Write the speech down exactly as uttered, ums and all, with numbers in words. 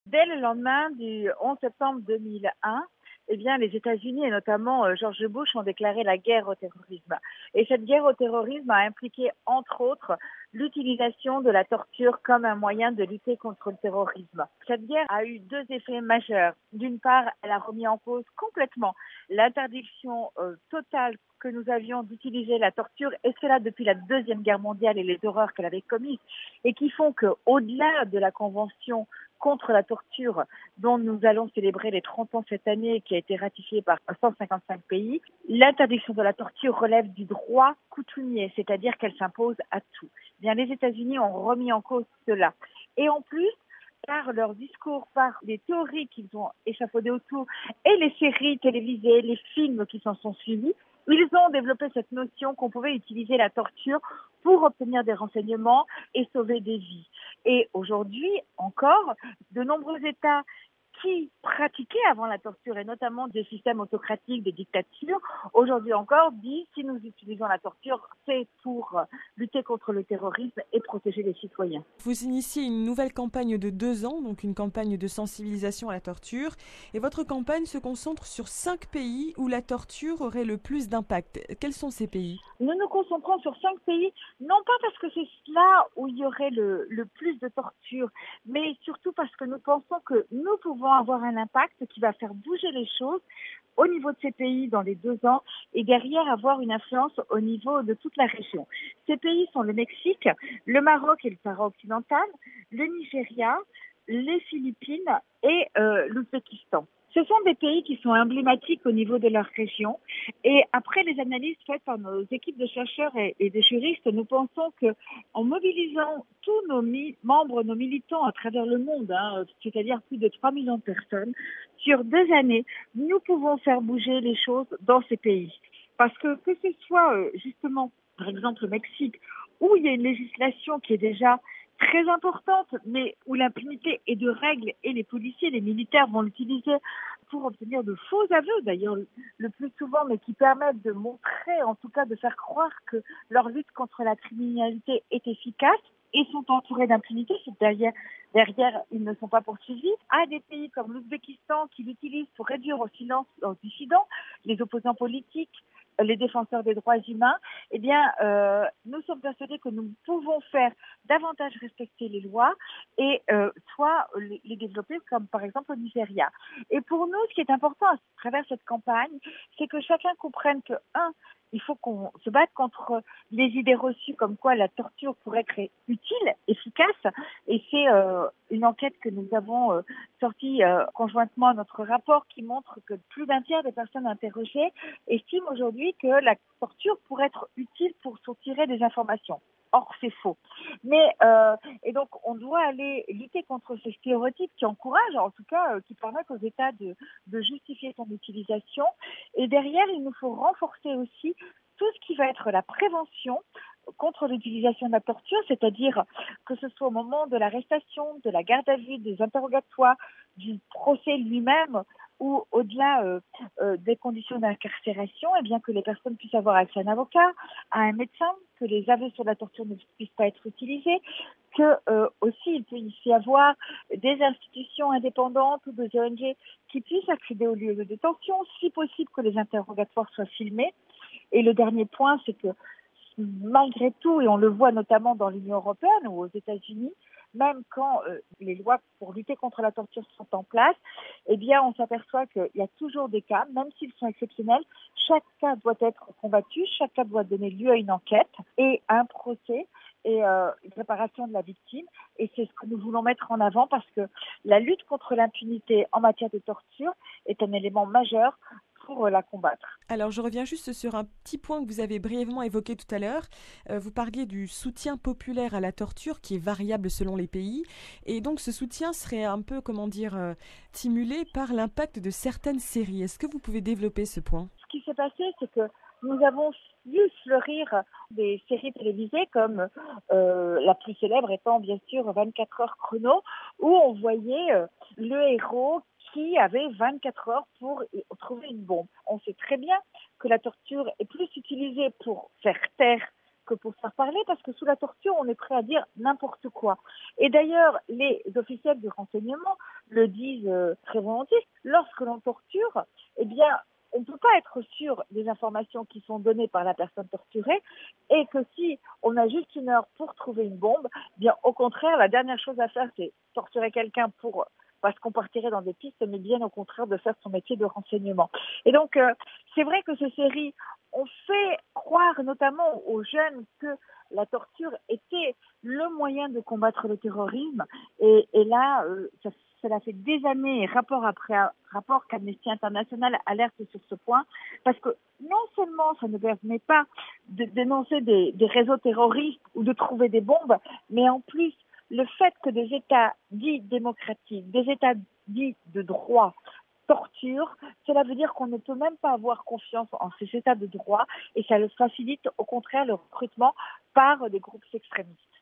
Dès le lendemain du onze septembre deux mille un, eh bien, les États-Unis et notamment euh, George Bush ont déclaré la guerre au terrorisme. Et cette guerre au terrorisme a impliqué, entre autres, l'utilisation de la torture comme un moyen de lutter contre le terrorisme. Cette guerre a eu deux effets majeurs. D'une part, elle a remis en cause complètement l'interdiction euh, totale que nous avions d'utiliser la torture, et cela depuis la Deuxième Guerre mondiale et les horreurs qu'elle avait commises, et qui font qu'au-delà de la Convention contre la torture dont nous allons célébrer les trente ans cette année, qui a été ratifiée par cent cinquante-cinq pays, l'interdiction de la torture relève du droit coutumier, c'est-à-dire qu'elle s'impose à tout. Bien, les États-Unis ont remis en cause cela. Et en plus, par leur discours, par les théories qu'ils ont échafaudées autour et les séries télévisées, les films qui s'en sont suivis, ils ont développé cette notion qu'on pouvait utiliser la torture pour obtenir des renseignements et sauver des vies. Et aujourd'hui encore, de nombreux États qui pratiquaient avant la torture, et notamment des systèmes autocratiques, des dictatures, aujourd'hui encore disent si nous utilisons la torture, c'est pour lutter contre le terrorisme et protéger les citoyens. Vous initiez une nouvelle campagne de deux ans, donc une campagne de sensibilisation à la torture, et votre campagne se concentre sur cinq pays où la torture aurait le plus d'impact. Quels sont ces pays ? Nous nous concentrons sur cinq pays, non pas parce que c'est là où il y aurait le, le plus de torture, mais surtout parce que nous pensons que nous pouvons avoir un impact qui va faire bouger les choses au niveau de ces pays dans les deux ans et derrière avoir une influence au niveau de toute la région. Ces pays sont le Mexique, le Maroc et le Sahara occidental, le Nigeria, les Philippines et euh, l'Ouzbékistan. Ce sont des pays qui sont emblématiques au niveau de leur région. Et après les analyses faites par nos équipes de chercheurs et, et de juristes, nous pensons que en mobilisant tous nos mi- membres, nos militants à travers le monde, hein, c'est-à-dire plus de trois millions de personnes, sur deux années, nous pouvons faire bouger les choses dans ces pays. Parce que que ce soit euh, justement, par exemple, au Mexique, où il y a une législation qui est déjà très importante, mais où l'impunité est de règle et les policiers, les militaires vont l'utiliser pour obtenir de faux aveux, d'ailleurs le plus souvent, mais qui permettent de montrer, en tout cas de faire croire que leur lutte contre la criminalité est efficace et sont entourés d'impunité, c'est derrière, derrière ils ne sont pas poursuivis, à des pays comme l'Ouzbékistan qui l'utilisent pour réduire au silence leurs dissidents, les opposants politiques, les défenseurs des droits humains, eh bien, euh, nous sommes persuadés que nous pouvons faire davantage respecter les lois et euh, soit les, les développer comme par exemple au Nigeria. Et pour nous, ce qui est important à travers cette campagne, c'est que chacun comprenne que, un, il faut qu'on se batte contre les idées reçues comme quoi la torture pourrait être utile, efficace. Et c'est euh, une enquête que nous avons euh, sortie euh, conjointement à notre rapport qui montre que plus d'un tiers des personnes interrogées estiment aujourd'hui que la torture pourrait être utile pour soutirer des informations. Or, c'est faux. Mais euh, et donc, on doit aller lutter contre ces stéréotypes qui encouragent, en tout cas, euh, qui permettent aux États de, de justifier son utilisation. Et derrière, il nous faut renforcer aussi tout ce qui va être la prévention contre l'utilisation de la torture, c'est-à-dire que ce soit au moment de l'arrestation, de la garde à vue, des interrogatoires, du procès lui-même, ou au-delà euh, euh, des conditions d'incarcération, eh bien que les personnes puissent avoir accès à un avocat, à un médecin, que les aveux sur la torture ne puissent pas être utilisés, que euh, aussi il peut y avoir des institutions indépendantes ou des O N G qui puissent accéder aux lieux de détention, si possible que les interrogatoires soient filmés. Et le dernier point, c'est que malgré tout, et on le voit notamment dans l'Union européenne ou aux États-Unis, même quand euh, les lois pour lutter contre la torture sont en place, eh bien, on s'aperçoit qu'il y a toujours des cas, même s'ils sont exceptionnels, chaque cas doit être combattu, chaque cas doit donner lieu à une enquête et à un procès et euh, une réparation de la victime. Et c'est ce que nous voulons mettre en avant parce que la lutte contre l'impunité en matière de torture est un élément majeur pour la combattre. Alors, je reviens juste sur un petit point que vous avez brièvement évoqué tout à l'heure. Euh, vous parliez du soutien populaire à la torture qui est variable selon les pays. Et donc, ce soutien serait un peu, comment dire, euh, stimulé par l'impact de certaines séries. Est-ce que vous pouvez développer ce point ? Ce qui s'est passé, c'est que nous avons vu fleurir des séries télévisées comme euh, la plus célèbre étant bien sûr vingt-quatre heures chrono, où on voyait euh, le héros qui avait vingt-quatre heures pour trouver une bombe. On sait très bien que la torture est plus utilisée pour faire taire que pour se faire parler, parce que sous la torture, on est prêt à dire n'importe quoi. Et d'ailleurs, les officiels du renseignement le disent euh, très volontiers. Lorsque l'on torture, eh bien, on ne peut pas être sûr des informations qui sont données par la personne torturée, et que si on a juste une heure pour trouver une bombe, eh bien au contraire, la dernière chose à faire, c'est torturer quelqu'un pour parce qu'on partirait dans des pistes, mais bien au contraire de faire son métier de renseignement. Et donc, euh, c'est vrai que ces séries ont fait croire notamment aux jeunes que la torture était le moyen de combattre le terrorisme. Et, et là, euh, ça, cela fait des années, rapport après rapport, qu'Amnesty International alerte sur ce point, parce que non seulement ça ne permet pas de dénoncer des, des réseaux terroristes ou de trouver des bombes, mais en plus, le fait que des États dits démocratiques, des États dits de droit, torture, cela veut dire qu'on ne peut même pas avoir confiance en ces États de droit et ça le facilite au contraire le recrutement par des groupes extrémistes.